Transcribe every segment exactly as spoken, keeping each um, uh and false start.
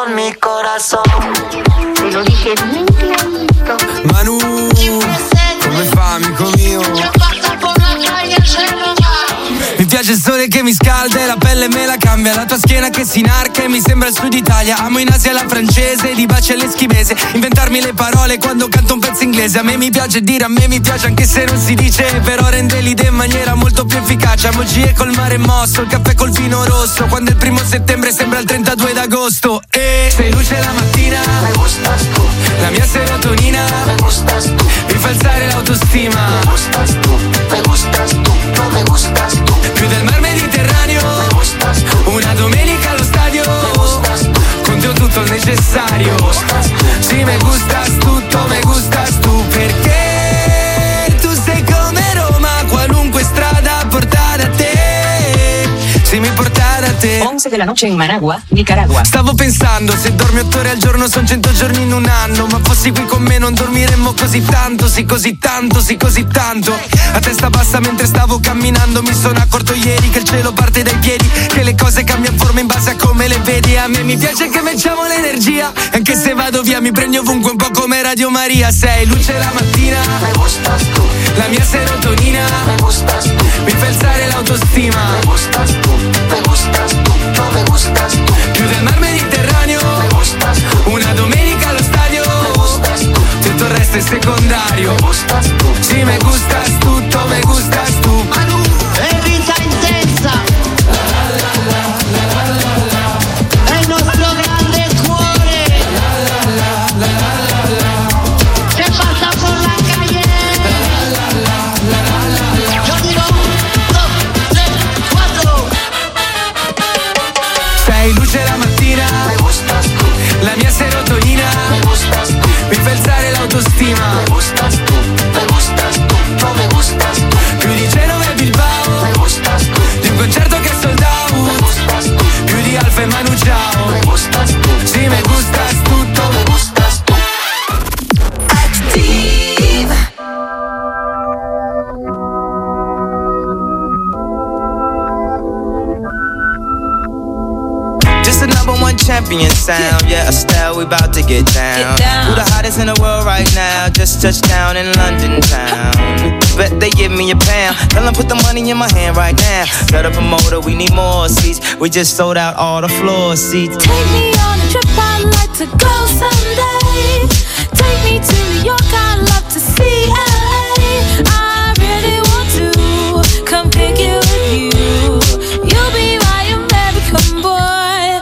con mi corazón. Me lo dije bien clarito. Manu, come fa, amico mio? Mi piace il sole che mi scalda e la pelle me la cambia. La tua schiena che si inarca e mi sembra il sud Italia. Amo in Asia la francese, di baci all'eschimese. Inventarmi le parole quando canto un pezzo inglese. A me mi piace dire, a me mi piace anche se non si dice. Però rende l'idea in maniera molto più efficace. Emoji col mare mosso, il caffè col vino rosso. Quando è il primo settembre sembra il trentadue d'agosto. E sei luce la mattina, Me gustas tú, la mia serotonina me gustas tú, mi fa alzare l'autostima. me gustas tú, me gustas tú, no me gustas tú. Più del mar Mediterraneo, Me gustas tú, una domenica allo stadio. me gustas tú, Con te ho tutto il necessario. me gustas tú. Sì, me gustas tutto, me gustas tu. Perché tu sei come Roma, qualunque strada porta da te. Sì, mi porta da te. once de la noche en Managua, Nicaragua. Stavo pensando, se dormi otto ore al giorno son cento giorni in un anno. Ma fossi qui con me non dormiremmo così tanto. Sì, così tanto, sì, così tanto. A testa bassa mentre stavo camminando mi sono accorto ieri che il cielo parte dai piedi, che le cose cambiano forma in base a come le vedi. A me mi piace che facciamo l'energia, anche se vado via mi prendi ovunque un po' come Radio Maria. Sei luce la mattina, Me gustas tú, la mia serotonina me gustas tú, mi fa alzare l'autostima. me gustas tú, me gustas tú, no me gustas tú. Più del mar Mediterraneo, Me gustas tú, una domenica allo stadio. me gustas tú, Tutto il resto è secondario. me gustas tú. Sì, me gustas tutto, me gustas tu. Manu. È vita intensa. È il nostro grande cuore. Che passa por la calle. Yo digo dos, tres, cuatro. Sei luce la mattina, Me gustas tú, la mia serotonina me gustas tú, mi fa alzare l'autostima. me gustas tú, me gustas tú, no me gustas tú. Più di Genova e Bilbao, Me gustas tú, di un concerto che è sold me out. gustas tú, Più di Alfa e Manu Ciao. me gustas tú. Sì, me gustas tutto, Me gustas tú. Just a number one champion sound. Yeah, Estelle, we about to get down. Get down. Who the hottest in the world right now? Just touched down in London town. Bet they give me a pound. Tell them put the money in my hand right now. Got a promoter, we need more seats. We just sold out all the floor seats. Take me on a trip, I'd like to go someday. Take me to New York, I'd love to see L A. I really want to come kick it with you. You'll be my American boy.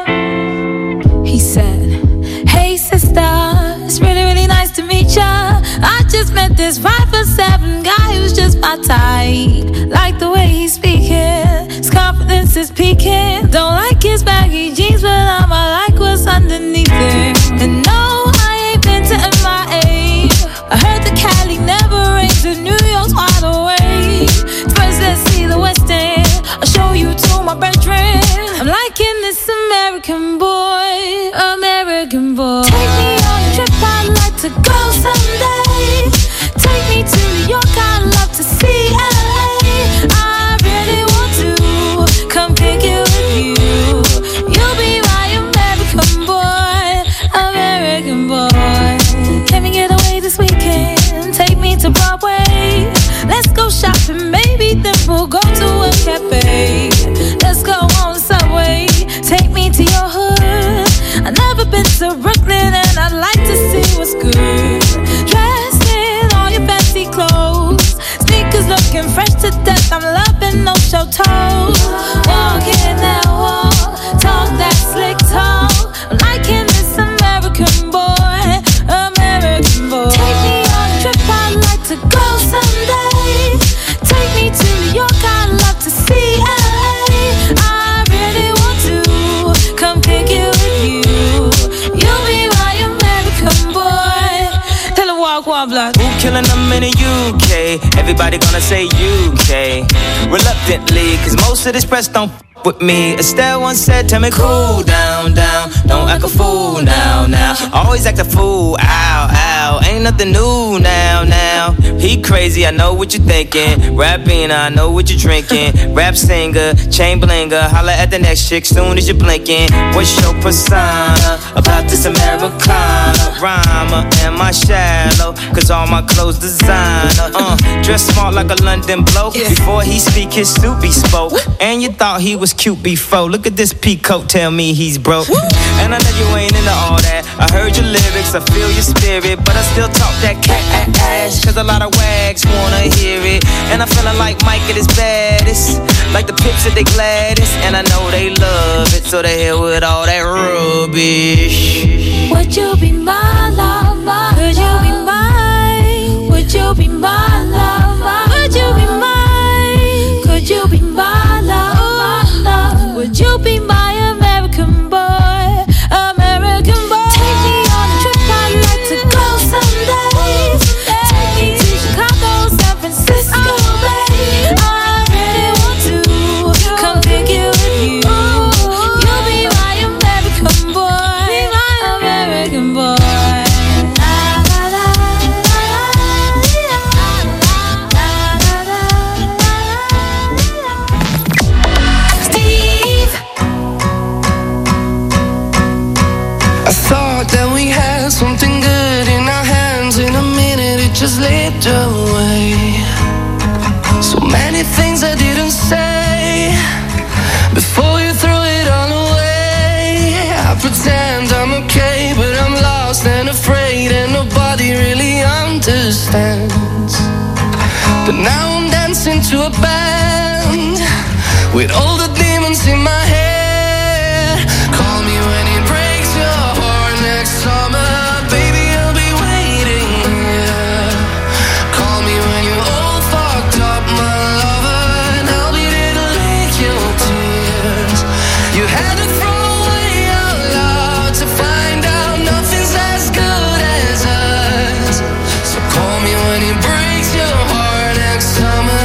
He said, hey sister, it's really, really nice to meet ya. I just met this five foot seven guy who's just my type. Like the way he's speaking, his confidence is peaking. Don't like his baggy jeans, but I'ma like what's underneath it. And no, I ain't been to M I A. I heard the Cali never rains and New York's wide awake. First let's see the West End, I'll show you to my bedroom. I'm liking this American boy, American boy. Take me on a trip, I'd like to go someday. Take me to New York, I'd love to see L A. I really want to come kick it with you. You'll be my American boy, American boy. Can we get away this weekend? Take me to Broadway. Let's go shopping, maybe then we'll go to a cafe. Let's go on the subway. Take me to your hood. I've never been to Brooklyn and I'd like to see what's good. Dressed in all your fancy clothes, sneakers looking fresh to death. I'm loving no show toes. Walking that walk, talk that slick talk. I'm liking this American boy, American boy. Take me on a trip, I'd like to go someday. Take me to New York, I'd love to see L A. I really want to come kick it with you. You'll be my American boy. Tell him walk one block. Who killing them in the U K? Everybody gonna say U K. Reluctantly, cause most of this press don't f- with me. Estelle once said, tell me cool down, down. Don't act a fool now, now. Always act a fool, ow, ow. out. Ain't nothing new now, now. He crazy, I know what you're thinking. Rapping, I know what you're drinking. Rap singer, chain blinger. Holla at the next chick soon as you're blinking. What's your persona about this Americana? Rhymer, am I shallow? Cause all my clothes designer. Uh, dress smart like a London bloke. Before he speak, his suit be spoke. And you thought he was cute before. Look at this peacoat, tell me he's broke. And I know you ain't into all that. I heard your lyrics, I feel your spirit, but I still talk that cat ass. Cause a lot of wags wanna hear it. And I'm feeling like Mike at his baddest. Like the Pips at they gladdest. And I know they love it, so they hell with all that rubbish. Would you be my lover? Could you be mine? Would you be my lover? Would you be mine? Could you be my lover? Would you be my American boy? American boy. Take me on a trip, I'd like to go someday. Take me to Chicago, San Francisco, babe. I really want to come pick you with you. You'll be my American boy, American boy. Steve, I thought that we had something good in our hands. In a minute it just slipped away. So many things I didn't say before you threw it all away. I pretend I'm okay, but I'm lost and afraid, and nobody really understands. But now I'm dancing to a band with all the demons in my head. Call me when it breaks your heart next summer, baby, I'll be waiting here. Call me when you're all fucked up, my lover, and I'll be there to lick your tears. You had to throw away your love to find out nothing's as good as us. So call me when it breaks your heart next summer.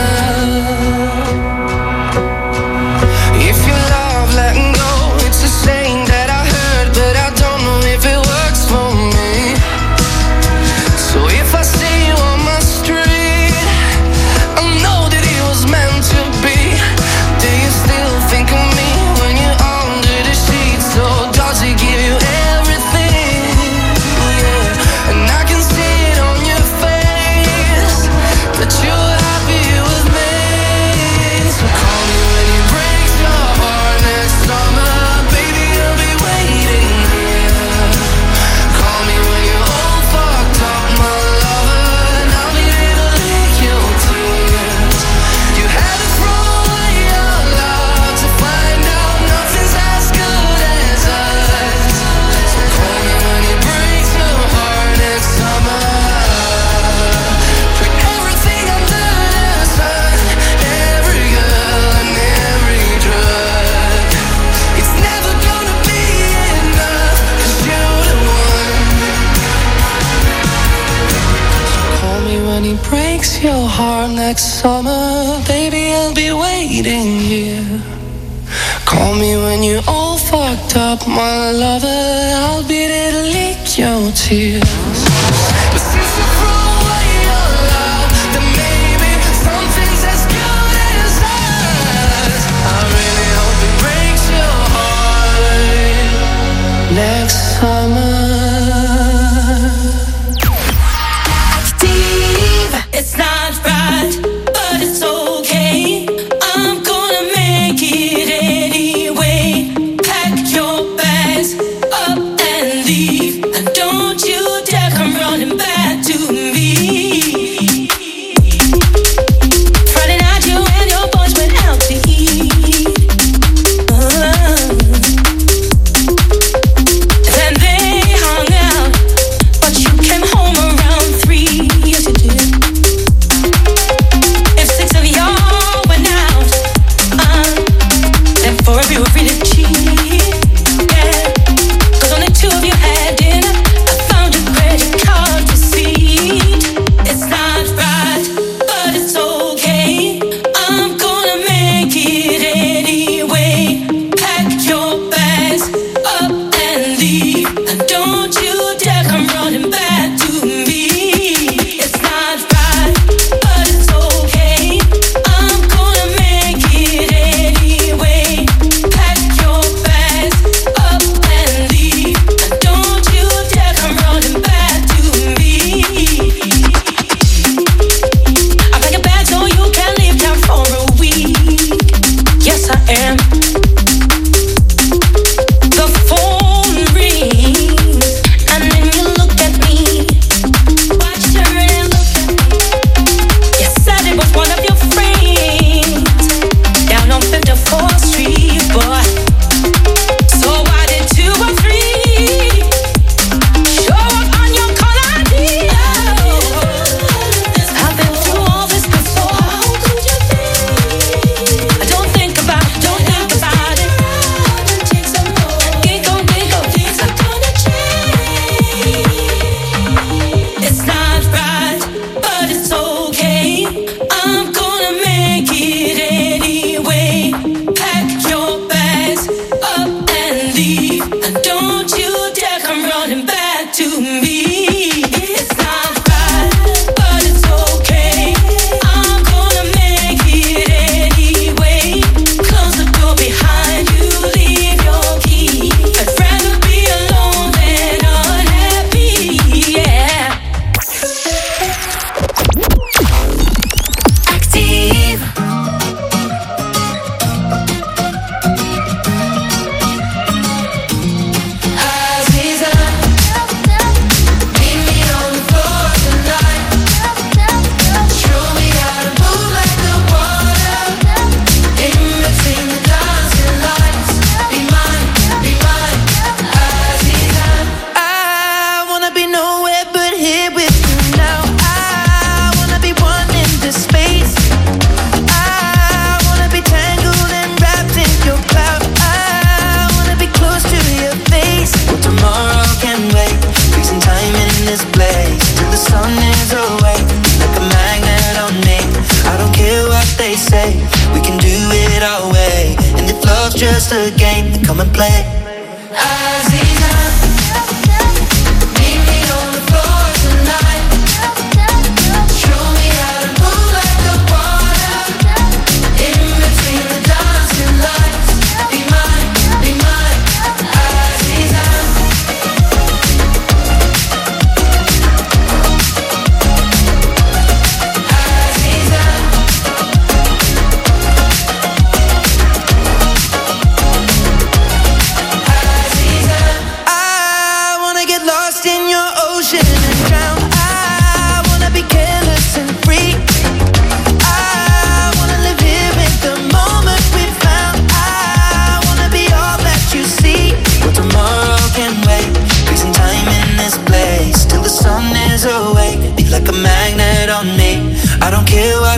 If you love letting go, it's a saying that I heard, but I don't know if it works for me. So if I see you on my street, I know that it was meant to be. Do you still think of me when you're under the sheets? Or does it give you everything? Yeah, and I can see it on your face that you're happy with me. So call me when it breaks your heart next summer, baby, I'll be waiting here. Call me when you're all fucked up, my lover, and I'll be there to lick your tears. You had to throw away your love to find out nothing's as good as us. So call me when it breaks your heart next summer. Put everything under the sun, every girl and every drug. It's never gonna be enough, 'cause you're the one. Call me when it breaks your heart next summer, baby, I'll be waiting here. Call me when you're all fucked up, my lover, I'll be there to lick your tears. But since you threw away your love, then maybe something's as good as us. I really hope it breaks your heart next summer. Steve, it's not right, but it's okay. I'm gonna make it anyway. Pack your bags up and leave, and don't you dare come running back to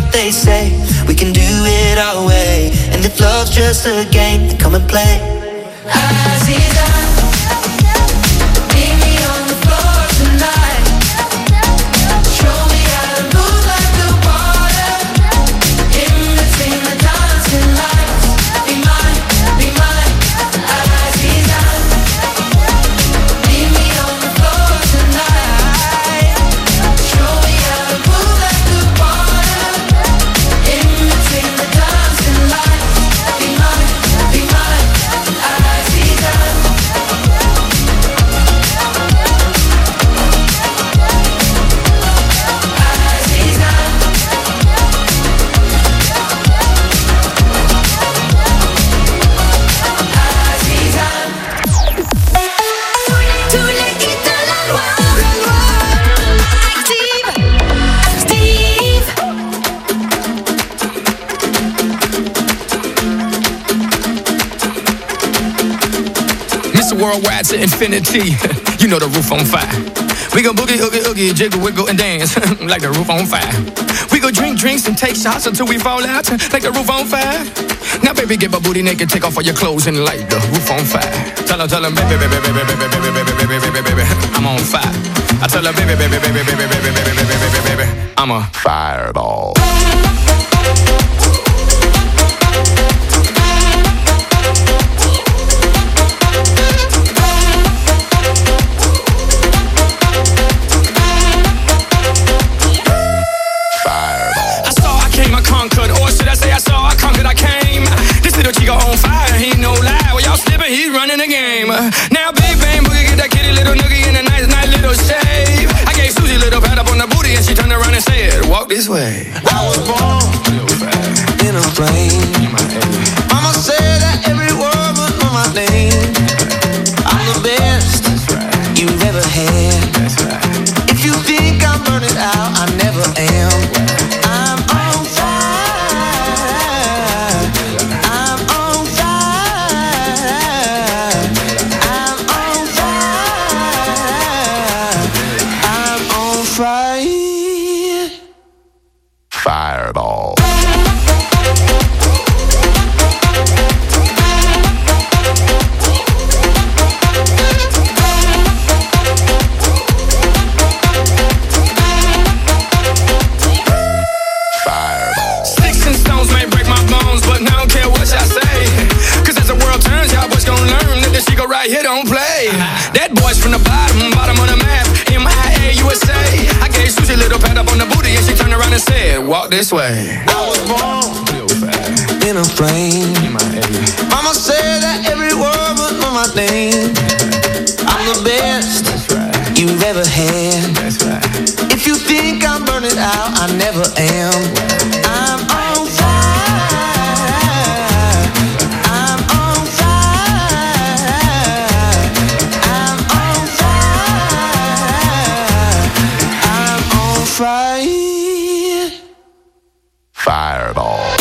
what they say. We can do it our way. And if love's just a game, then come and play. Aziza, meet me on the floor tonight. Show me how to move like the water. In between the dancing lights. Be mine, be mine, Aziza. Meet me on the floor tonight. Show me how to move like the water. In between the dancing lights. Be mine, be mine, Aziza. Tú le quitas la loi. Active, Steve. Mister Worldwide to infinity. You know the roof on fire. We gon' boogie, oogie, oogie, jiggle, wiggle, and dance like the roof on fire. We go drink drinks and take shots until we fall out like the roof on fire. Now, baby, get my booty naked, take off all your clothes and light the roof on fire. Tell her, tell her, baby, baby, baby, baby, baby, baby, baby, baby, baby, baby, I'm on fire. I tell her, baby, baby, baby, baby, baby, baby, baby, baby, baby, baby, I'm a fireball. I saw, I came, I conquered, or should I say I saw, I conquered, I came. This little chico on fire, he ain't no lie. Well, y'all slipping, he's running the game. Now, big bang boogie, get that kitty little noogie in a nice, nice little shave. I gave Susie a little pat up on the booty, and she turned around and said, walk this way. I was born in a plane. Mama said that every word was on my name. I'm the best you've ever had. If you think I'm burning out, I never am. I'm on fire. I'm on fire. I'm on fire. I'm on fire. Fireball. Sticks and stones may break my bones, but I don't care what y'all say. Cause as the world turns, y'all boys gon' learn that this shit go right here don't play. That boy's from the bottom, bottom of the map, M I A U S A. I gave Susie a little pat up on the booty, and she turned around and said, walk this way. I was born in a plane. Mama said that every word was on my name. I'm the best you've ever had. If you think I'm burning out, I never am. I'm on fire. I'm on fire. I'm on fire. I'm on fire. Fireball.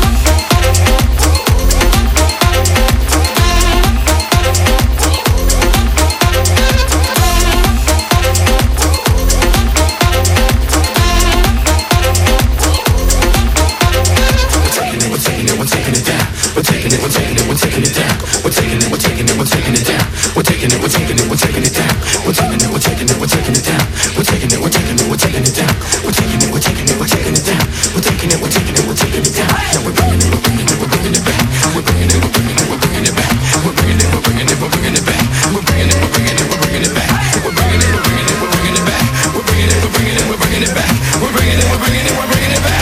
We're taking it, we're taking it, we're taking it, we're taking it down. We're taking it, we're taking it, we're taking it down. We're taking it, we're taking it, we're taking it down. We're taking it, we're taking it, we're taking it down. We're taking it, we're taking it, we're taking it down. We're taking it, we're taking it, we're taking it down. We're taking it, we're taking it, we're taking it down. Now we're bringing it, we're bringing it, we're bringing it back. We're bringing it, we're bringing it, we're bringing it back. We're bringing it, we're bringing it, we're bringing it back. We're bringing it, we're bringing it, we're bringing it back. We're bringing it, we're bringing it, we're bringing it back. We're bringing it, we're bringing it, we're bringing it back. We're bringing it, we're bringing it, we're bringing it back.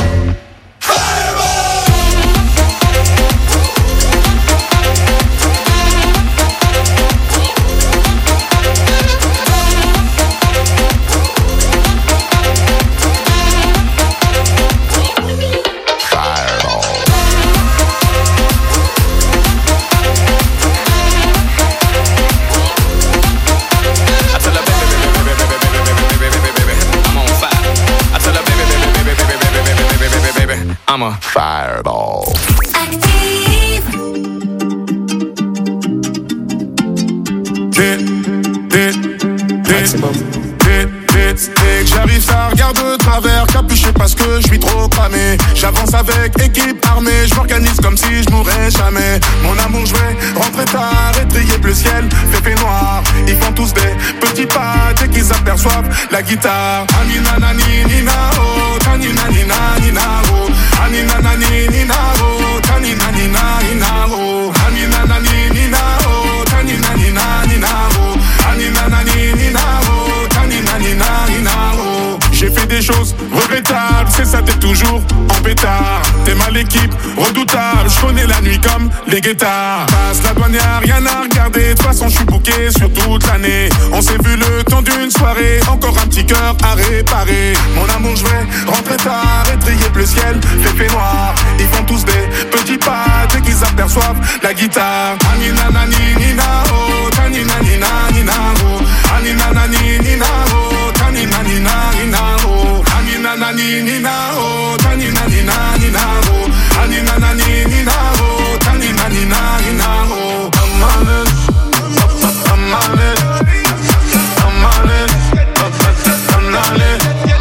I'm a fireball. Active. Hit, hit, hit, hit, hit, stick. que j'arrive, ça regarde de travers, capuché parce que je suis trop cramé. J'avance avec équipe armée, je m'organise comme si je mourrais jamais. Mon amour, je vais rentrer tard, étrier le ciel, fait fait noir. Ils font tous des petits pas dès qu'ils aperçoivent la guitare. Anina nani nina oh, tanina nina nina oh, anina nani nina oh, tanina nina nina oh, anina nani nina oh, tanina nina nina oh, anina nani nina oh, tanina nina nina oh. J'ai fait des choses regrettables, c'est ça, t'es toujours en pétard. T'es mal équipe, redoutable, je connais la nuit comme les guettards. Passe la douane, y'a rien à regarder, de toute façon je suis bouqué sur toute l'année. On s'est vu le temps d'une soirée, encore un petit cœur à réparer. Mon amour, je vais rentrer tard, étrier le ciel, fait fait noir. Ils font tous des petits pas dès qu'ils aperçoivent la guitare. Anina nani nina oh, tanina nina nina oh, anina nani nina oh, tanina nina nina oh, anina nani nina oh, tanina nina nina oh, anina nani nina oh, tanina nina nina oh. I'm on it, I'm on it, I'm on it, I'm on it,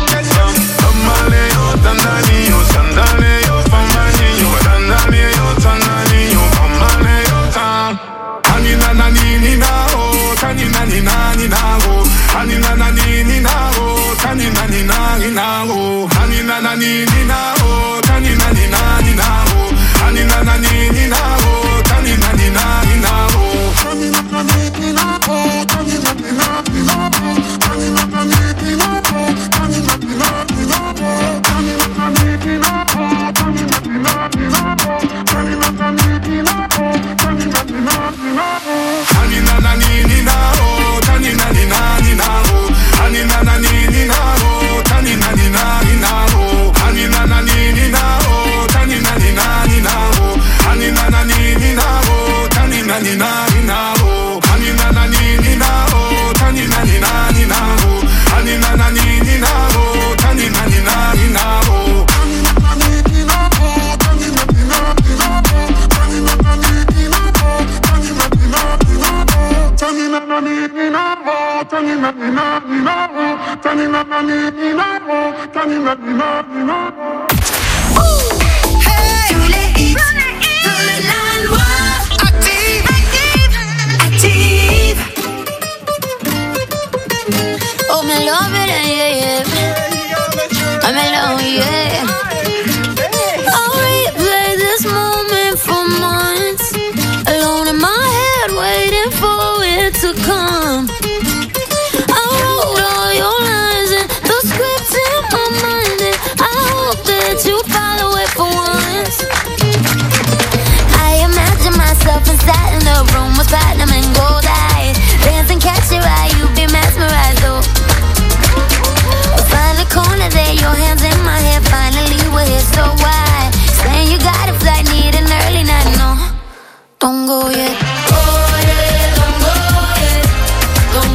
I'm on it, oh tanani, oh tanani, oh famani, oh tanani, oh tanani, oh famani, oh tan. Anina nani nina oh, tanina nina nina oh, anina nani nina oh, tanina nina nina oh, anina nani nina oh, tanina nina nina oh, anina nani nina oh, tanina nina nina oh, anina nani nina oh, tanina nina nina oh, anina nani nina oh, tanina nina nina oh, anina nani nina oh, tanina nina nina oh, anina nani nina oh, tanina nina nina oh, anina nani nina oh, tanina nina nina oh, anina nani nina oh, tanina nina nina oh, anina nani nina oh, tanina nina nina oh, anina nani nina oh, tanina nina nina oh, anina nani nina oh, tanina nina nina oh, anina nani nina oh, tanina nina nina oh, anina nani nina oh, tanina nina nina oh, anina nani nina oh, tanina nina nina oh, tanina nani nina oh, tanina nina nina oh, tanina nani nina oh, tanina nina nina oh. Tous les hits de la loi. Active, active, active. Oh, me love it, yeah, yeah. I'm alone, yeah. I'll replay this moment for months, alone in my head, waiting for it to come. I wrote all your lines and the script in my mind, and I hope that you follow it for once. I imagine myself inside in a room with platinum and gold eyes, dancing, catch your eye, you be mesmerized, oh. Find the corner there, your hands in my hair, finally we're here, so why? Saying you got a flight, need an early night, no, don't go yet. Oh yeah, don't go yet, don't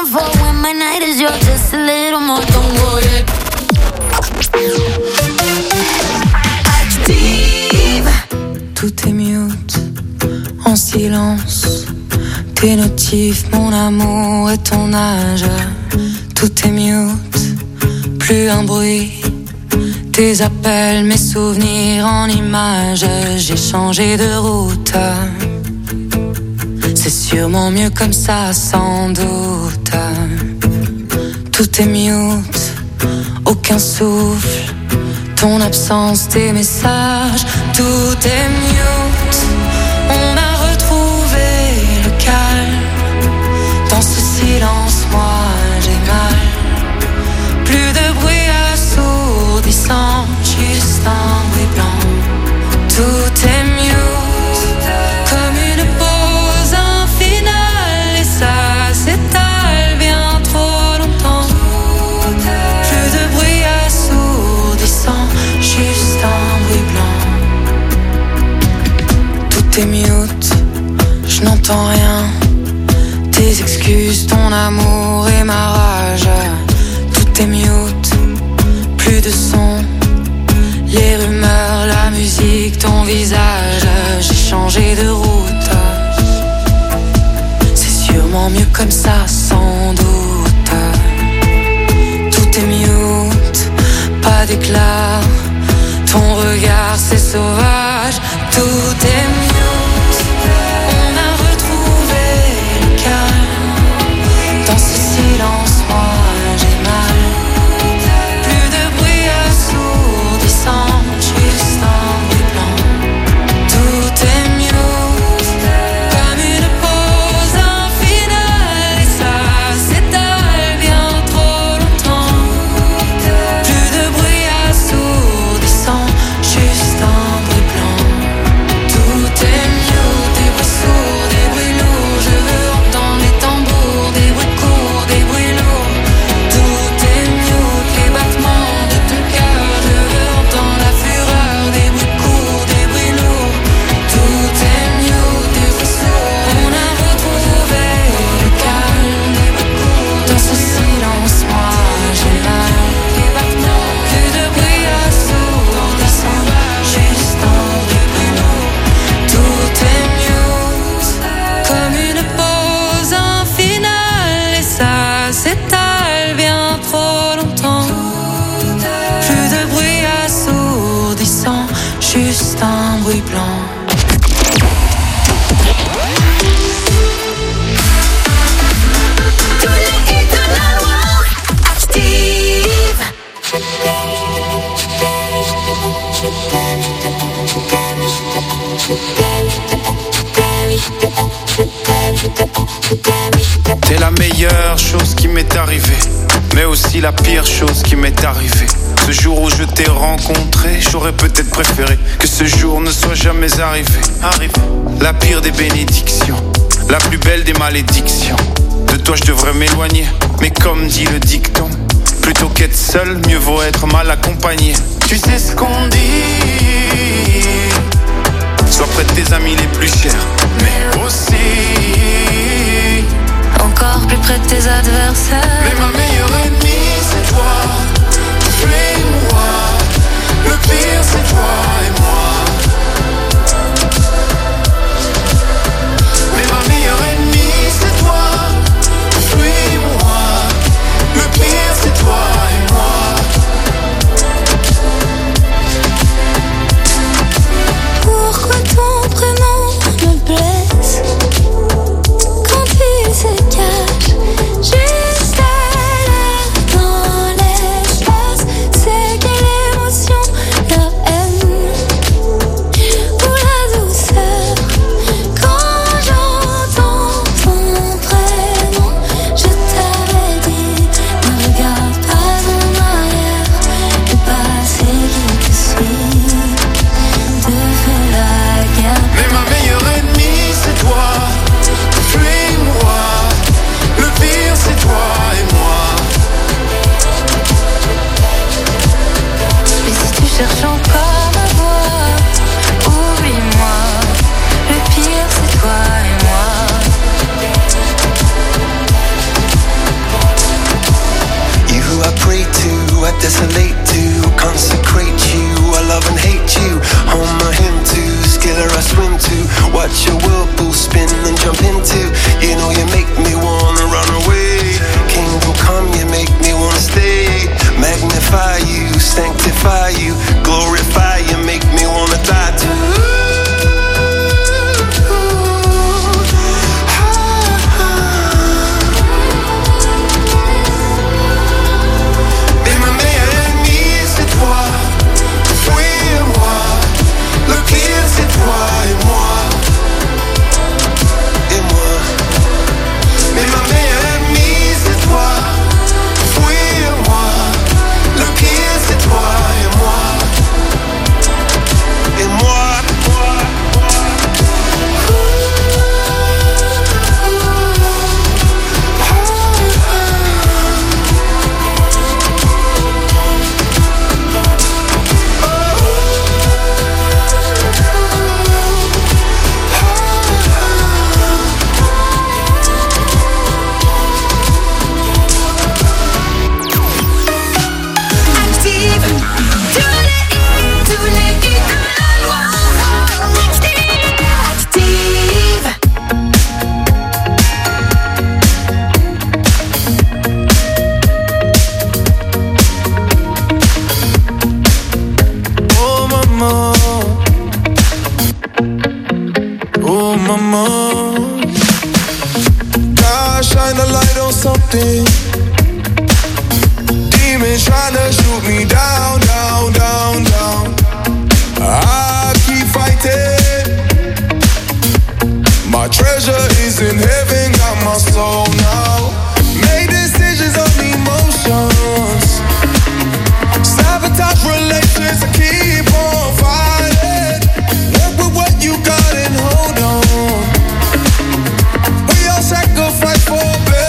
looking for when my night is yours. Just a little more, don't worry. Active. Tout est mute, en silence. Tes notifs, mon amour et ton âge. Tout est mute, plus un bruit. Tes appels, mes souvenirs en images. J'ai changé de route. C'est sûrement mieux comme ça, sans doute. Tout est mute, aucun souffle. Ton absence, tes messages. Tout est mute. On a retrouvé le calme. Dans ce silence, moi j'ai mal. Plus de bruit assourdissant, juste un bruit blanc. Tout est mute, comme une pause infinale. Et ça s'étale bien trop longtemps. Plus de bruit assourdissant, juste un bruit blanc. Tout est mute, je n'entends rien. Tes excuses, ton amour et ma rage. Tout est mute, plus de son. Les rumeurs, la musique, ton visage. J'ai changé de route. C'est sûrement mieux comme ça, sans doute. Tout est mute, pas d'éclat. Ton regard, c'est sauvage. Tout est mute. On a retrouvé le calme. Dans ce silence, moi j'ai mal. Plus de bruit assourdissant, juste un bruit blanc. Tout est mute, comme une pause infinale. Et ça s'étale bien trop longtemps. Plus de bruit assourdissant, juste un bruit blanc. Tout est mute, des bruits sourds, des bruits lourds. Je veux entendre les tambours, des bruits courts, des bruits lourds. Tout est mute, les battements de ton cœur. Je veux entendre la fureur, des bruits courts, des bruits lourds. Tout est mute, des bruits sourds. On a retrouvé le calme, des bruits courts. Dans ce silence, moi j'ai mal. Les battements, plus de bruit assourdissant, juste un bruit lourd. Tout est mute, comme une pause infinale. Et ça s'étale bien trop longtemps. Plus de bruit assourdissant, juste un bruit blanc. Tous les hits de la Loire. Active. T'es la meilleure chose qui m'est arrivée, mais aussi la pire chose qui m'est arrivée. Ce jour où je t'ai rencontré, j'aurais peut-être préféré que ce jour ne soit jamais arrivé. Arrive. La pire des bénédictions, la plus belle des malédictions. De toi je devrais m'éloigner, mais comme dit le dicton, plutôt qu'être seul, mieux vaut être mal accompagné. Tu sais ce qu'on dit, sois près de tes amis les plus chers, mais aussi Encore plus près de tes adversaires. mais ma meilleure ennemie c'est toi. Fuis-moi, le pire c'est toi et moi. Mais ma meilleure ennemie c'est toi. Fuis-moi, le pire c'est toi et moi. Pourquoi ton prénom me blesse quand il se cache juste desolate to consecrate you. I love and hate you. On my hymn to skiller I swim to. Watch your whirlpool spin and jump into. You know you make me wanna run away. Kingdom come, you make me wanna stay. Magnify you, sanctify you, glorify you, make me wanna die too. Demons trying to shoot me down, down, down, down. I keep fighting. My treasure is in heaven, got my soul now. Made decisions on emotions. Sabotage relations, I keep on fighting. Work with what you got and hold on. We all sacrifice for better.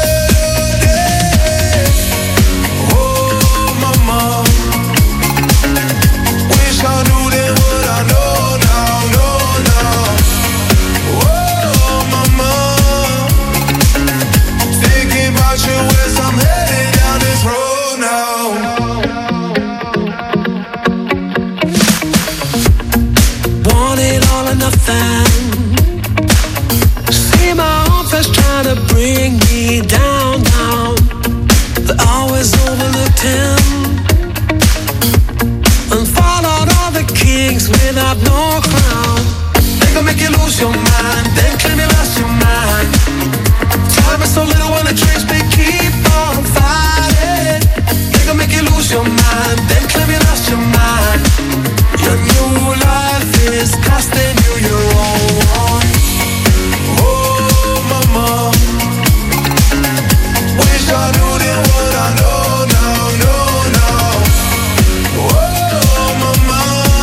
See my office trying to bring me down, down. They always overlooked him and followed all the kings without no crown. They gon' make you lose your mind, then claim you lost your mind. Time is so little when the dreams they keep on fighting. They gon' make you lose your mind, then claim you lost your mind. Your new life is costing you your own. Oh, mama, wish I knew then what I know now, no, now. Oh, mama,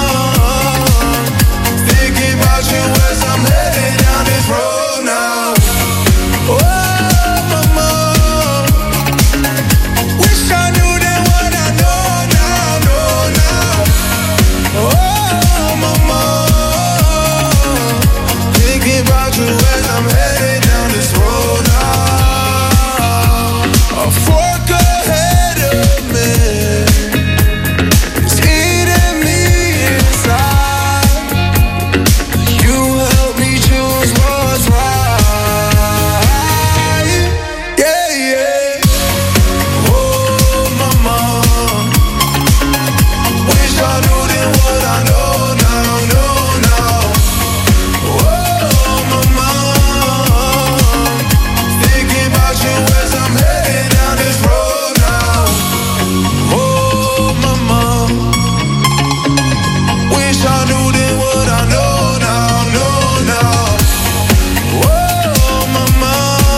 thinking about you as I'm heading down this road now. Oh, mama, wish I knew then what I know now, no, now. Oh, mama, thinking about you as I'm headed down this road now. A fork ahead of me is eating me inside. You help me choose what's right. Yeah, yeah. Oh, mama, wish I knew then what I know now, no, now. Oh, mama, thinking about you as I'm heading down this road now. Oh, mama, wish I knew then what I know now, no, now. Oh, mama,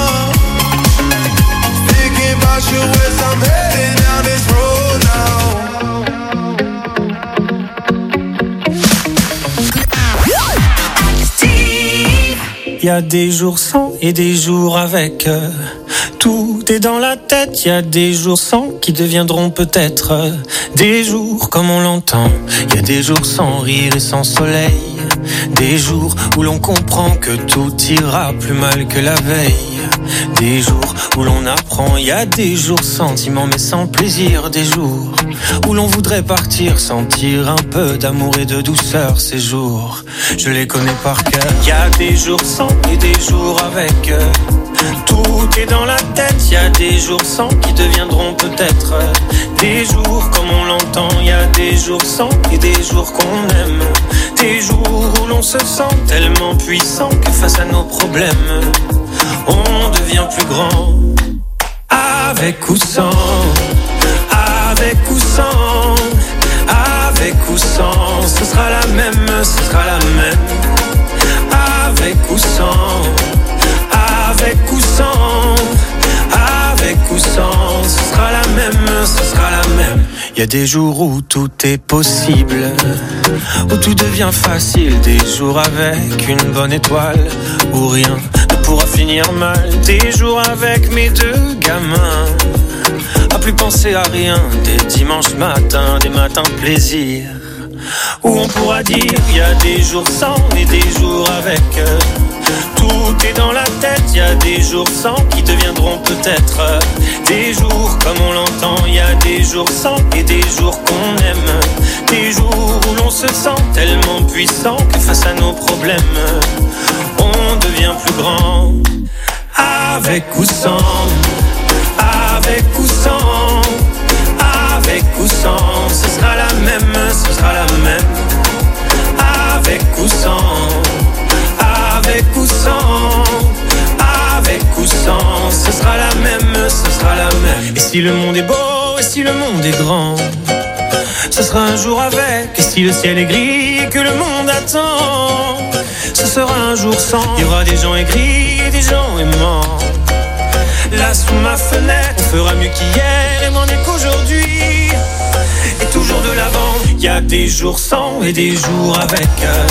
thinking about you as I'm heading down this road now. Y a des jours sans et des jours avec. euh, Tout est dans la tête. Y a des jours sans qui deviendront peut-être euh, des jours comme on l'entend. Y a des jours sans rire et sans soleil. Des jours où l'on comprend que tout ira plus mal que la veille. des jours où l'on apprend, y a des jours sentiments mais sans plaisir, des jours où l'on voudrait partir, sentir un peu d'amour et de douceur. Ces jours, je les connais par cœur. Y a des jours sans et des jours avec. Tout est dans la tête, y a des jours sans qui deviendront peut-être des jours comme on l'entend. Y a des jours sans et des jours qu'on aime, des jours où l'on se sent tellement puissant que face à nos problèmes, on devient plus grand. Avec ou sans, avec ou sans, avec ou sans, ce sera la même, ce sera la même. Avec ou sans, avec ou sans, avec ou sans, ce sera la même, ce sera la même. Y a des jours où tout est possible, où tout devient facile, des jours avec une bonne étoile, où rien ne pourra finir mal, des jours avec mes deux gamins, à plus penser à rien, des dimanches matins, des matins de plaisir, où on pourra dire y a des jours sans et des jours avec. Tout est dans la tête, y a des jours sans qui deviendront peut-être des jours comme on l'entend. Y a des jours sans et des jours qu'on aime, des jours où l'on se sent tellement puissant que face à nos problèmes, on devient plus grand. Avec ou sans, avec ou sans, avec ou sans, ce sera la même, ce sera la même. Avec ou sans, avec ou sans, avec ou sans, ce sera la même, ce sera la même. Et si le monde est beau, et si le monde est grand, ce sera un jour avec. Et si le ciel est gris et que le monde attend, ce sera un jour sans. Il y aura des gens aigris et des gens aimants. Là sous ma fenêtre, on fera mieux qu'hier et moins mieux qu'aujourd'hui, et toujours de l'avant. Y a des jours sans et des jours avec.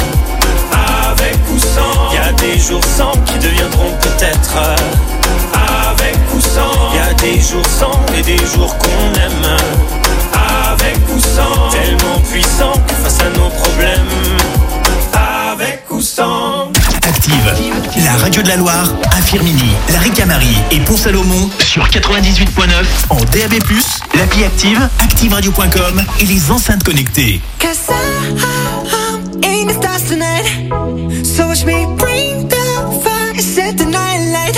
Avec ou sans, y a des jours sans qui deviendront peut-être avec ou sans. Y a des jours sans et des jours qu'on aime, avec ou sans, tellement puissant que face à nos problèmes, avec ou sans. Active, la radio de la Loire, à Firminy, la Ricamarie et Pont-Salomon sur quatre-vingt-dix-huit virgule neuf en D A B plus, l'appli Active, active radio point com et les enceintes connectées. In the stars tonight, so watch me bring the fire, set the night light.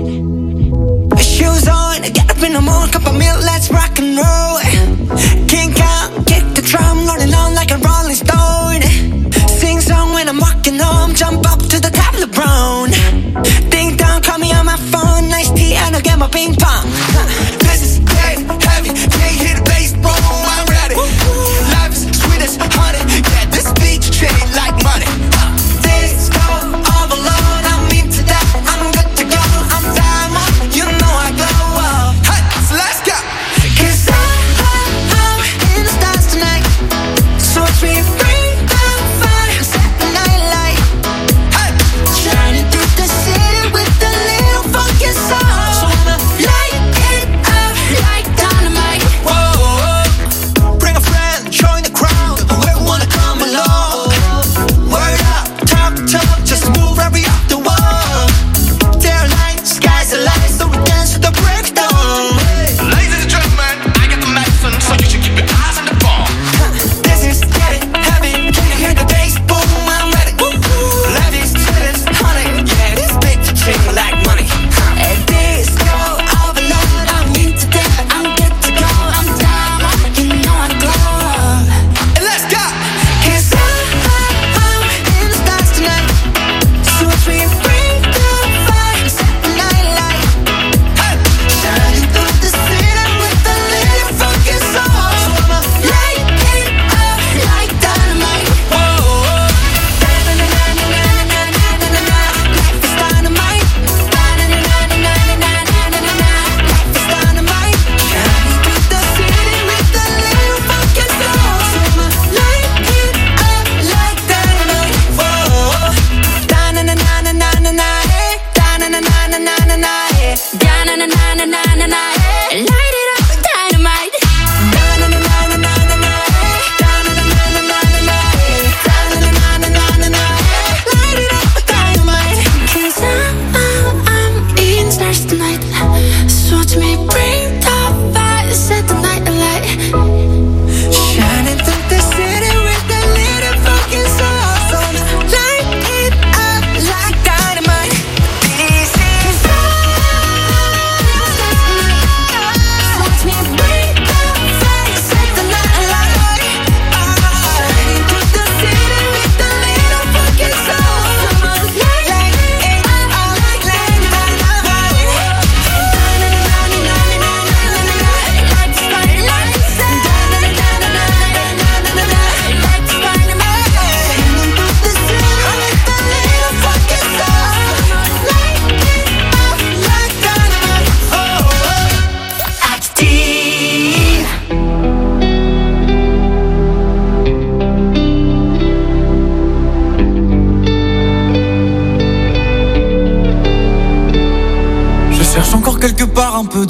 Shoes on, get up in the morning, cup of milk, let's rock and roll. Kink out, kick the drum, rolling on like a rolling stone. Sing song when I'm walking home, jump up to the top of the brown. Ding dong, call me on my phone, nice tea and I'll get my ping pong. This is dead heavy, can't hear the bass, boom, I'm ready. Life is sweet as honey, yeah, this beat treat like money. This go all alone, I'm into that, I'm good to go, I'm diamond, you know I glow up. Hey, so let's go. Cause I, I, I'm in the stars tonight, so watch me bring the fire, set the night light. Hey, shining through the city with a little funky soul. So I'ma light it up.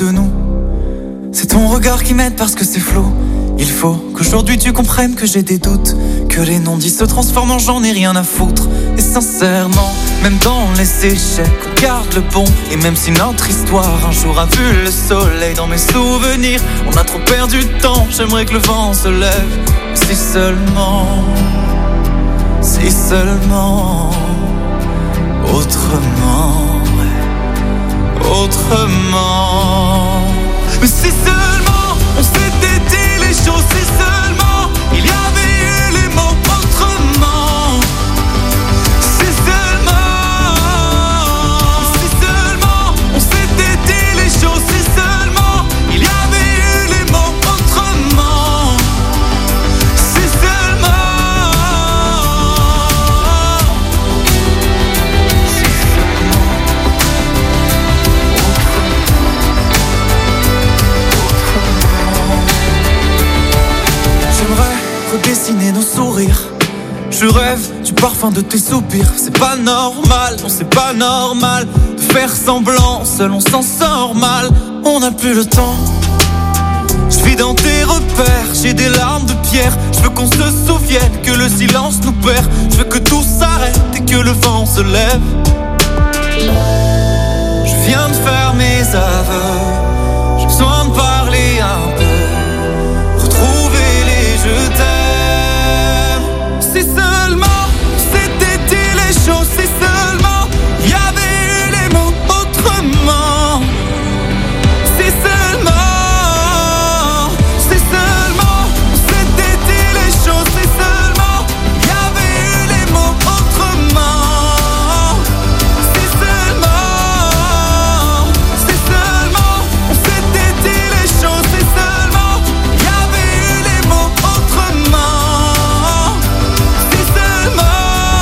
de nous. C'est ton regard qui m'aide parce que c'est flou. Il faut qu'aujourd'hui tu comprennes que j'ai des doutes, que les non-dits se transforment en j'en ai rien à foutre. Et sincèrement, même dans les échecs, on garde le bon. Et même si notre histoire un jour a vu le soleil, dans mes souvenirs, on a trop perdu de temps. J'aimerais que le vent se lève. Si seulement, si seulement, autrement, autrement. Mais si seulement on s'était dit les choses, si seulement il y avait eu les mots autrement. Si seulement, si seulement on s'était dit les choses, si seulement il y avait eu les mots autrement. Si seulement, si seulement, j'aimerais redessiner nos sourires. Je rêve du parfum de tes soupirs. C'est pas normal, non c'est pas normal de faire semblant, seul on s'en sort mal. On n'a plus le temps. Je vis dans tes repères, j'ai des larmes de pierre. Je veux qu'on se souvienne que le silence nous perd. Je veux que tout s'arrête et que le vent se lève. Je viens de faire mes aveux, j'ai besoin de parler un peu, retrouver les je t'aime. Si seulement c'était dit les choses, si seulement il y avait eu les mots autrement. Si seulement, si seulement c'était dit les choses, si seulement il y avait eu les mots autrement. Si seulement, si seulement c'était dit les choses, si seulement il y avait eu les mots autrement. Si seulement,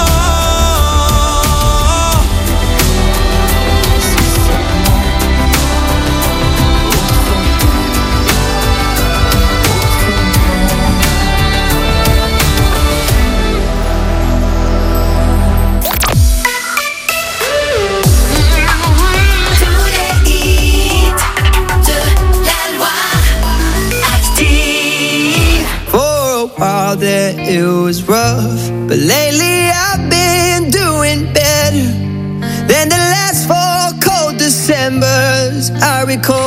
For a while there it was rough, but lately I've been doing better than the last four cold Decembers I recall.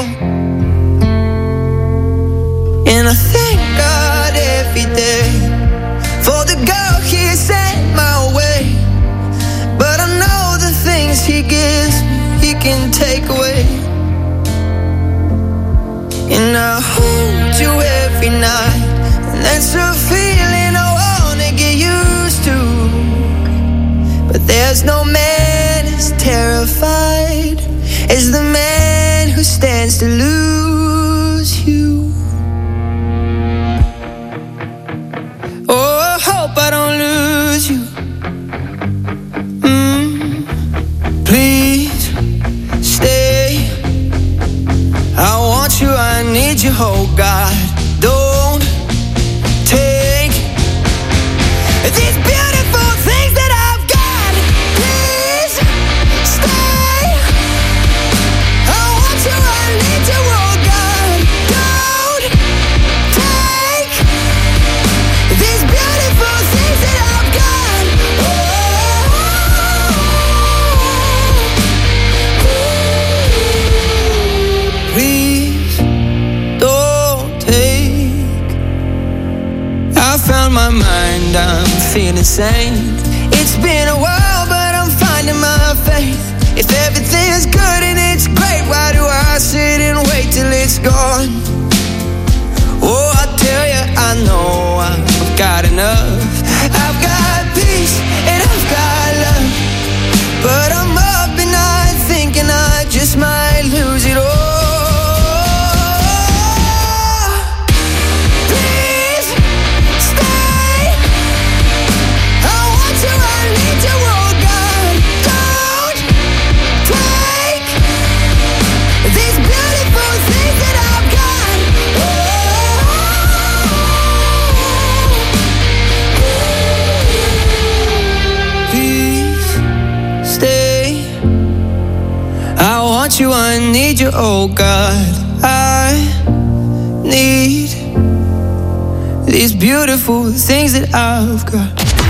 And I thank God every day for the girl He sent my way. But I know the things He gives me, He can take away. And I hold you every night, and that's a feeling I wanna get used to. But there's no man as terrified as the man who stands to lose you. Oh, I hope I don't lose you. Mm, please stay. I want you, I need you, oh God. Don't take these beautiful things that I've got. Please stay. I want you, I need you, oh God. Don't take these beautiful things that I've got. Please don't take. I found my mind, I'm feeling sane. It's been a while, but I'm finding my faith. If everything's good and it's great, why do I sit and wait till it's gone? Oh, I tell you, I know I've got enough. I've got peace and I've got love, but I'm up and night thinking I just might lose it all. Please stay. I want you, I need you, oh God. Don't take these beautiful things that I've got. Please stay. I want you, I need you, oh God. need these beautiful things that I've got.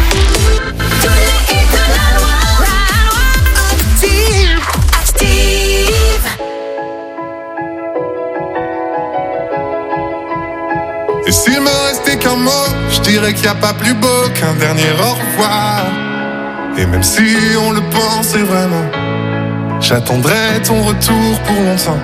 Et s'il me restait qu'un mot, je dirais qu'il n'y a pas plus beau qu'un dernier au revoir. Et même si on le pensait vraiment, j'attendrai ton retour pour longtemps.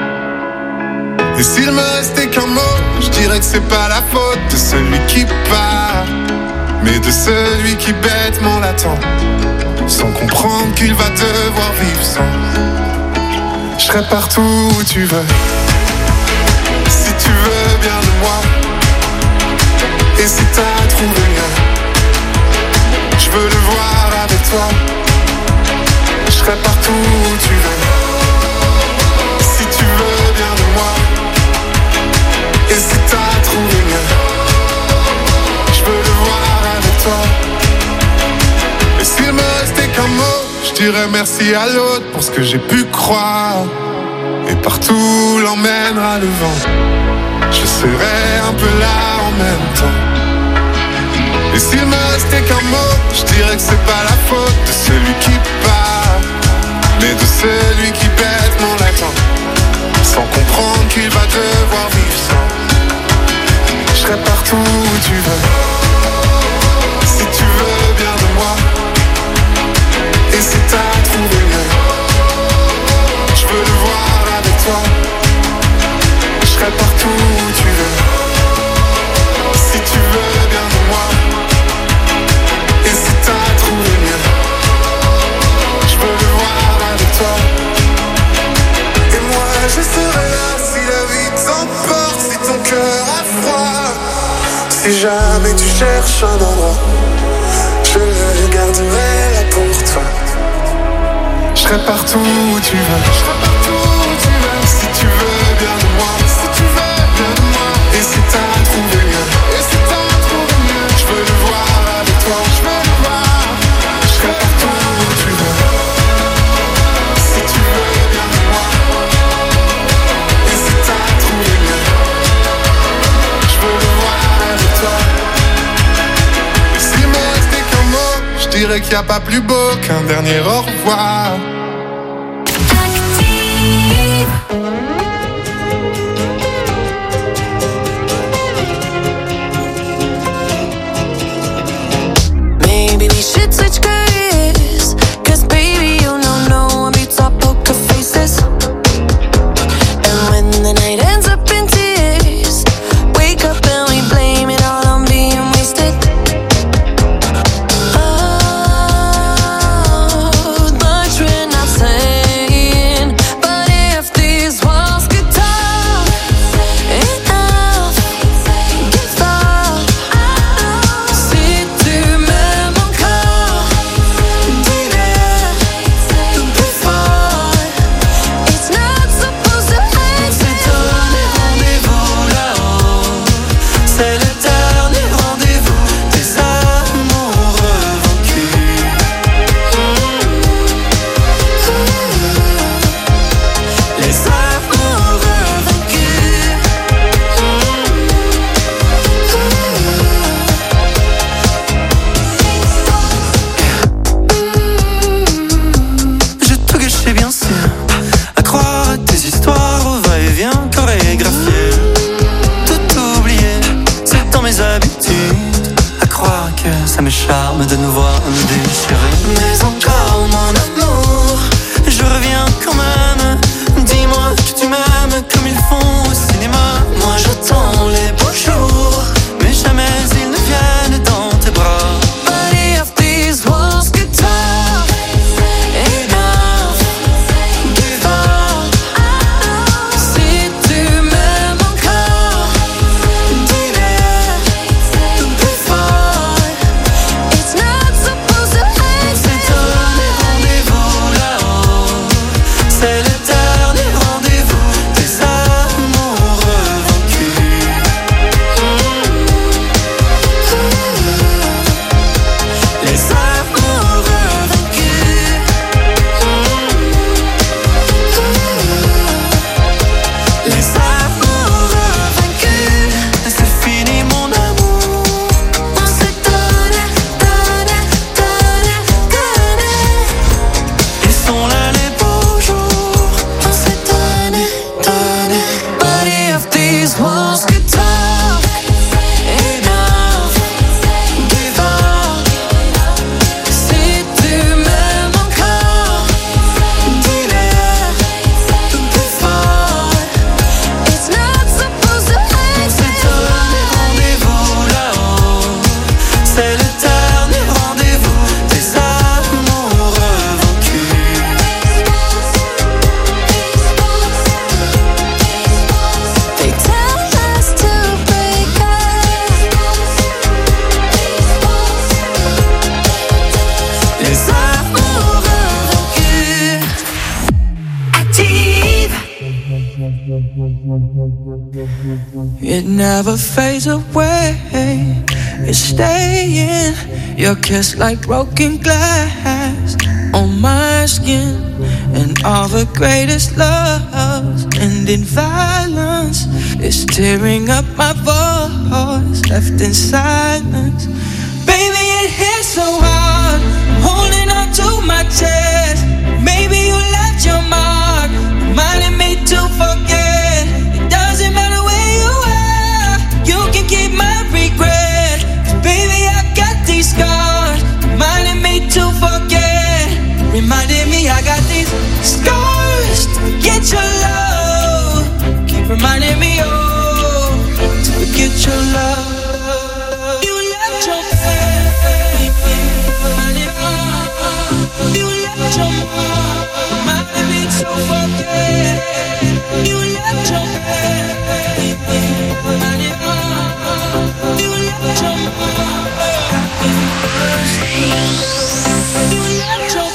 Et s'il me restait qu'un mot, je dirais que c'est pas la faute de celui qui part, mais de celui qui bêtement l'attend, sans comprendre qu'il va devoir vivre sans. Je serai partout où tu veux, si tu veux bien de moi. Et si t'as trouvé mieux, je veux le voir avec toi. Je serai partout où tu veux, si tu veux bien de moi. Et si t'as trouvé mieux, je veux le voir avec toi. Et s'il me restait qu'un mot, je dirais merci à l'autre pour ce que j'ai pu croire. Et partout l'emmènera le vent, je serai un peu là en même temps. Et s'il me restait qu'un mot, je dirais que c'est pas la faute de celui qui part, mais de celui qui bêtement l'attend, sans comprendre qu'il va devoir vivre sans. Je serai partout où tu veux, si tu veux bien de moi. Et si t'as trouvé mieux, je veux le voir avec toi. Je serai partout où tu veux, si tu veux bien de moi. Et si t'as trouvé mieux, je veux le voir avec toi. Et moi je serai là si la vie t'emporte, si ton cœur a froid. Si jamais tu cherches un endroit, je le garderai là pour toi. Je serai partout où tu veux, je serai partout où tu veux. Si tu veux bien de moi, si tu veux bien de moi. Et si t'as trouvé mieux, et si t'as trouvé mieux, je veux le voir avec toi, je veux le voir. Je serai partout où tu veux, si tu veux bien de moi. Et si t'as trouvé mieux, je veux le voir avec toi. Et s'il me restait qu'un mot, je dirais qu'il n'y a pas plus beau qu'un dernier au revoir. Maybe we should switch careers, cause baby you know no one beats our poker faces. And when the night ends up in tears, wake up and we blame it all on being wasted. Oh, much when I if these walls could talk. Enough, give up. Si tu m'aimes encore, dis-le plus fort. It's not supposed to end. C'est un rendez-vous là-haut. C'est l'éternel rendez-vous des amoureux vaincus. They tell us to break up. Les amoureux vaincus. Active. It never fades away. It's staying. Your kiss like broken glass on my skin. And all the greatest loves end in violence. It's tearing up my voice, left in silence. Baby, it hits so hard. I'm holding on to my chest. Maybe you left your mark, reminding me to forget. It doesn't matter where you are, you can keep my regret. 'Cause baby, I got these scars, reminding me to forget. Reminding me I got these scars to forget your love. Keep reminding me, oh, to forget your love. You left your baby, you left your mom, reminding me to forget. You left your baby, you left your mom, you left your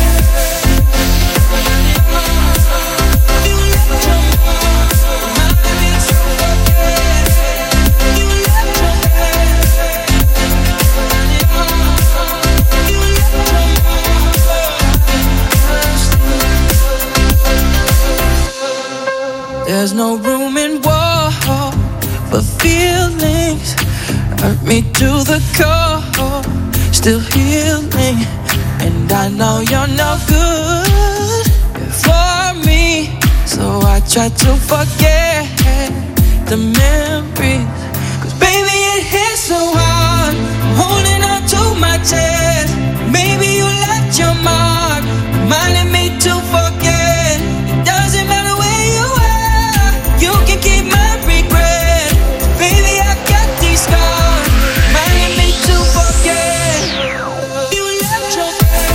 There's no room in war for feelings. Hurt me to the core, still healing. And I know you're no good for me, so I try to forget the memories. 'Cause baby, it hits so hard. I'm holding on to my chest. Maybe you left your mark, reminding me to forget. It doesn't matter where you are, you can keep my regret. Baby, I got these scars, reminding me to forget. You left your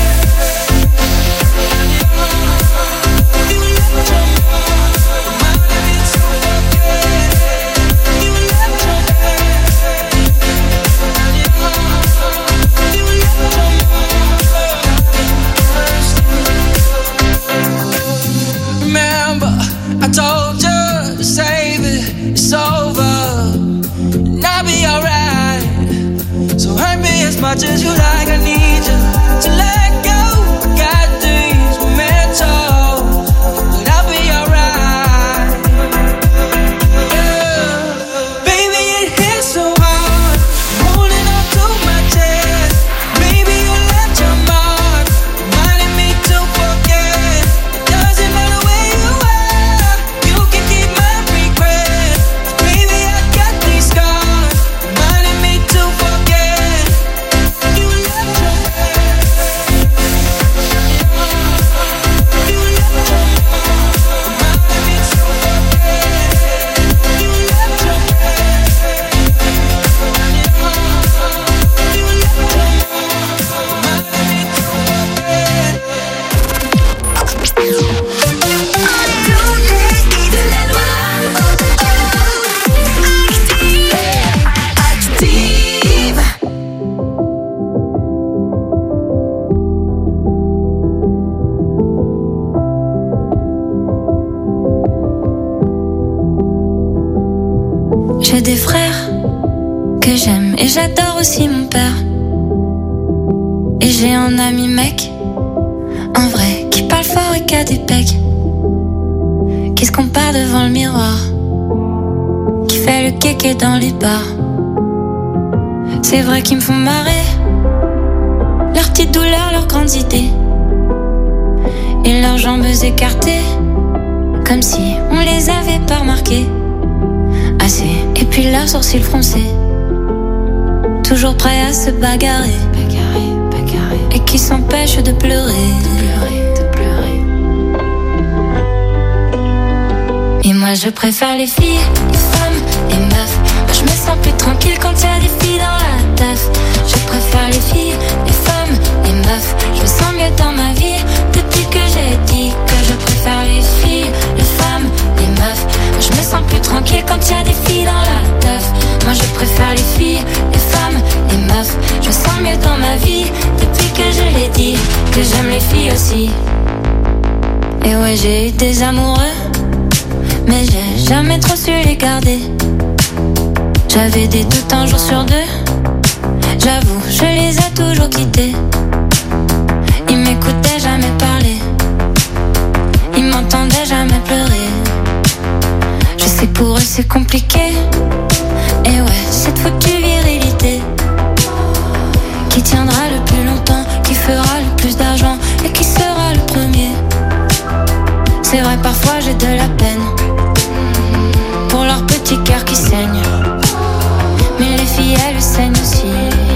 you left your reminding me to forget. You left your you left your Remember, I told you to save it, it's over, and I'll be alright. So hurt me as much as you like, I need you to let go. I got these mementos, but I'll be alright. Yeah. Baby, it hits so hard, I'm holding on to my chest. Maybe you left your mark, reminding me to forget. It doesn't matter where you are, you can keep my regret. Baby, I got these scars, reminding me to forget. You left your you left your reminding me to forget. You left your you left your reminding me to forget. Active. J'ai des frères que j'aime et j'adore aussi mon père. Et j'ai un ami mec, un vrai, qui parle fort et qui a des pecs, qui se compare devant le miroir, qui fait le kéké dans les bars. C'est vrai qu'ils me font marrer, leurs petites douleurs, leurs grandes idées, et leurs jambes écartées, comme si on les avait pas remarquées. l'air sourcils froncés, toujours prêt à se bagarrer, bagarrer, bagarrer, et qui s'empêche de pleurer, de pleurer, de pleurer. Et moi je préfère les filles, les femmes, les meufs. Moi je me sens plus tranquille quand y a des filles dans la teuf. Je préfère les filles, les femmes, les meufs. Je me sens mieux dans ma vie depuis que j'ai dit que je préfère les filles, les femmes, les meufs. Moi je me sens plus tranquille quand y a des filles dans la teuf. Moi je préfère les filles, les femmes, les meufs. Je me sens mieux dans ma vie depuis que je l'ai dit que j'aime les filles aussi. Et ouais, j'ai eu des amoureux, mais j'ai jamais trop su les garder. J'avais des doutes un jour sur deux, j'avoue, je les ai toujours quittés. Ils m'écoutaient jamais parler, ils m'entendaient jamais pleurer. Je sais que pour eux c'est compliqué, et ouais, cette foutue virilité qui tiendra le plus longtemps, qui fera le plus d'argent et qui sera le premier. C'est vrai, parfois j'ai de la peine pour leur petit cœur qui saigne, mais les filles elles saignent aussi.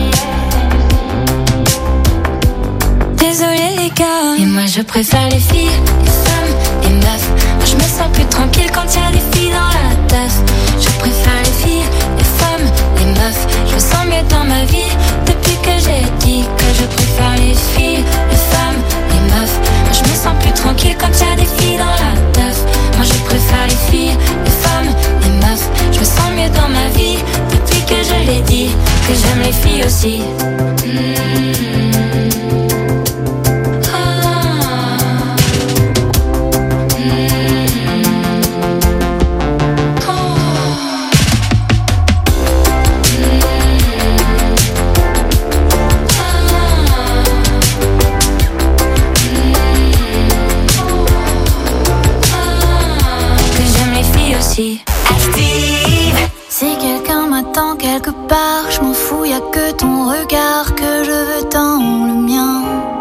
Désolé les gars, et moi je préfère les filles, les femmes, les meufs. Moi je me sens plus tranquille quand y a des filles dans la teuf. Je préfère les filles, les femmes, les meufs. Je me sens mieux dans ma vie depuis que j'ai dit que je préfère les filles, les femmes, les meufs. Moi je me sens plus tranquille quand y a des filles dans la teuf. Moi je préfère les filles, les femmes, les meufs. Je me sens mieux dans ma vie depuis que je l'ai dit que j'aime les filles aussi. Mmh. Active. Si quelqu'un m'attend quelque part, je m'en fous, y'a que ton regard que je veux tant le mien.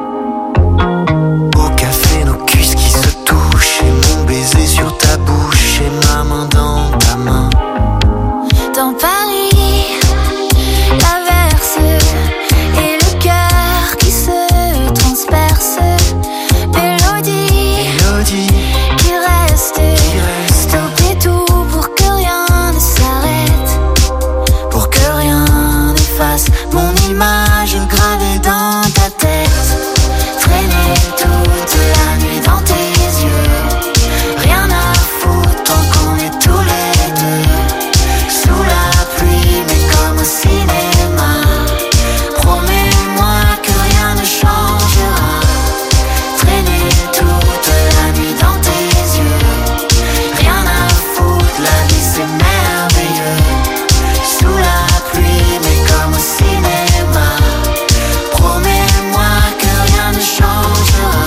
Au café, nos cuisses qui se touchent, et mon baiser sur ta bouche, et ma main dans ta main. Dans Paris, l'averse et le cœur qui se transperce. Mélodie, Mélodie qui reste, qui reste. Stop et tout pour que rien ne s'arrête, pour que rien n'efface mon image gravée dans ta tête. traîner toute la nuit dans tes yeux. Rien à foutre tant qu'on est tous les deux. Sous la pluie mais comme au cinéma. Promets-moi que rien ne changera. Traîner toute la nuit dans tes yeux. Rien à foutre, la vie c'est merveilleux. Sous la pluie mais comme au cinéma. Promets-moi que rien ne changera.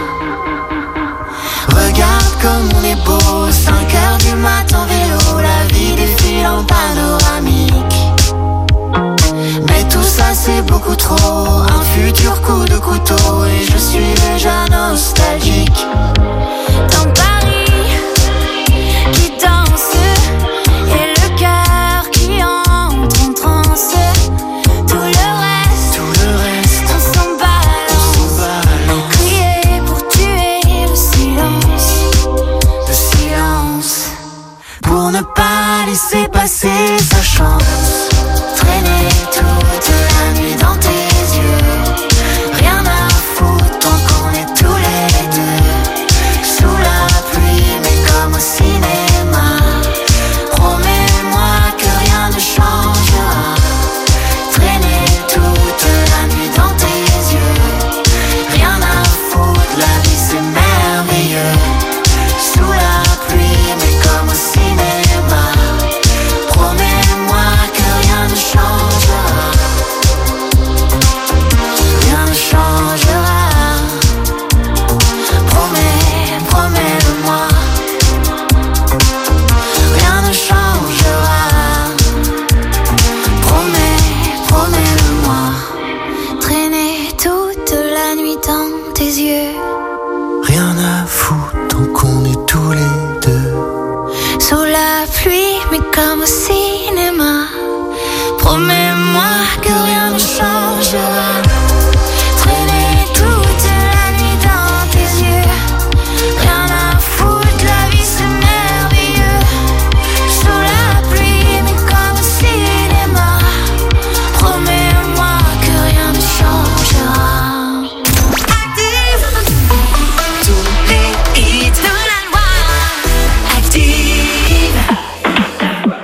Regarde comme on est beau, cinq heures du matin vélo, la vie défile en panoramique. Mais tout ça c'est beaucoup trop, un futur coup de couteau et je suis déjà nostalgique. Dans Paris, qui danse et le cœur qui entre en transe. Tout le reste, Tout le reste, on s'en balance. balance. Crier pour tuer le silence. Le silence, pour ne pas laisser passer sa chance. Traîner toute la nuit dans tes yeux. Rien à foutre tant qu'on est tous les deux. Sous la pluie mais comme au cinéma. Promets-moi que rien ne changera. Traîner toute la nuit dans tes yeux. Rien à foutre, la vie c'est merveilleux. Sous la pluie mais comme au cinéma. Promets-moi que rien ne changera. mais comme au cinéma. Promets-moi